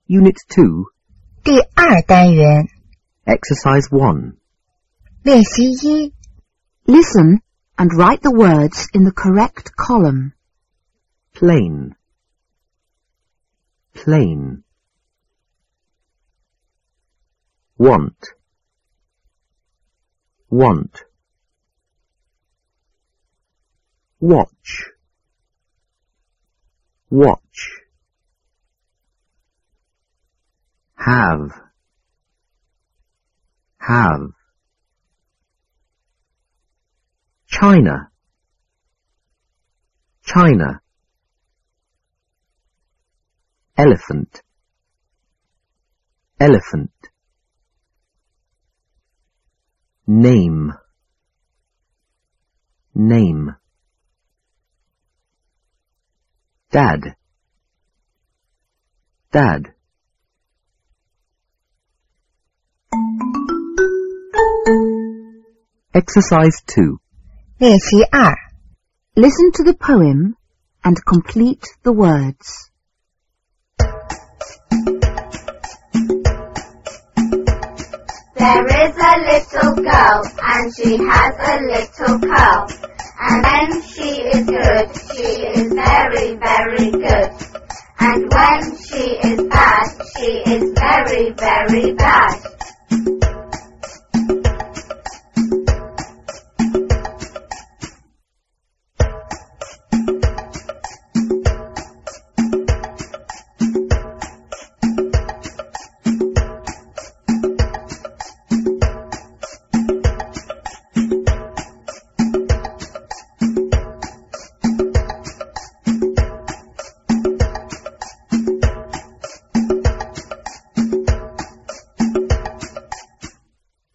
Unit 2, 第二单元 Exercise 1. 练习一 Listen and write the words in the correct column. Plain. Plain. Want. Want. Watch. Watch. Have. Have. China. China. Elephant. Elephant. Name. Name. Dad. Dad. Exercise 2. 练习二 Listen to the poem and complete the words. There is a little girl, and she has a little curl. And when she is good, she is very, very good. And when she is bad, she is very, very bad.